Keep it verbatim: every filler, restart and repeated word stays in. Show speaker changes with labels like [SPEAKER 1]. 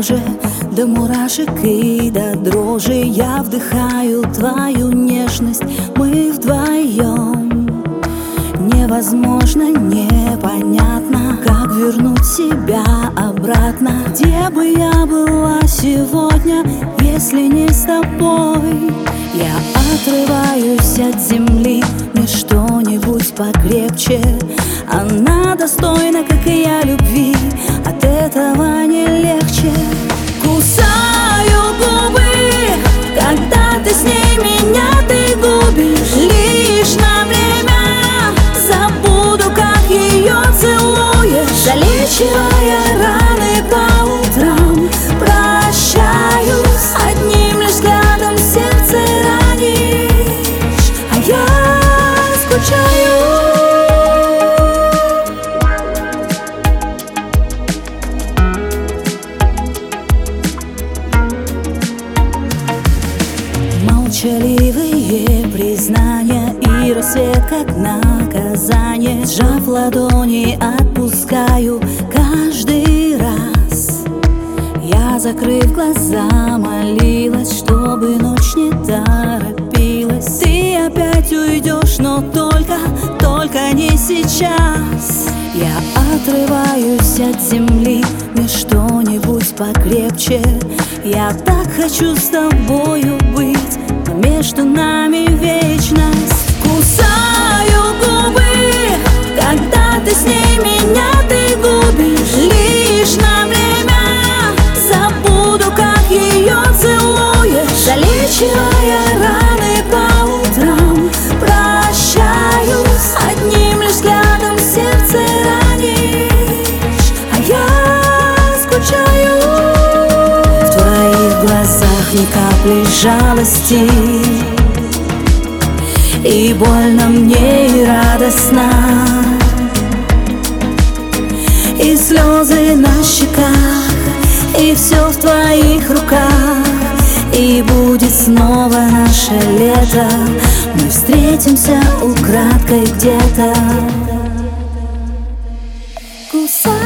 [SPEAKER 1] коже, до мурашек и до дрожи. Я вдыхаю твою нежность, мы вдвоем. Невозможно, непонятно, как вернуть себя обратно. Где бы я была сегодня, если не с тобой? Я отрываюсь от земли, мне что-нибудь покрепче. Она достойна, как и я, любви, от этого не легче. Кусаю губы, когда ты с ней, меня ты губишь. Лишь на время забуду, как ее целуешь, залечивая раны по утрам. Прощаюсь, одним лишь взглядом сердце ранишь, а я скучаю. Молчаливые признания и рассвет как наказание. Сжав ладони, отпускаю каждый раз. Я, закрыв глаза, молилась, чтобы ночь не торопилась. Ты опять уйдешь, но только, только не сейчас. Я отрываюсь от земли, мне что-нибудь покрепче. Я так хочу с тобою быть, но между нами вечность. Кусаю губы, когда ты с ней, меня ты губишь. Лишь на время забуду, как ее целуешь, залечивая раны по утрам. Прощаюсь, одним лишь взглядом сердце ранишь, а я скучаю. В твоих глазах ни капли жалости, и больно мне, и радостно, и слезы на щеках, и все в твоих руках. И будет снова наше лето, мы встретимся украдкой где-то. Кусай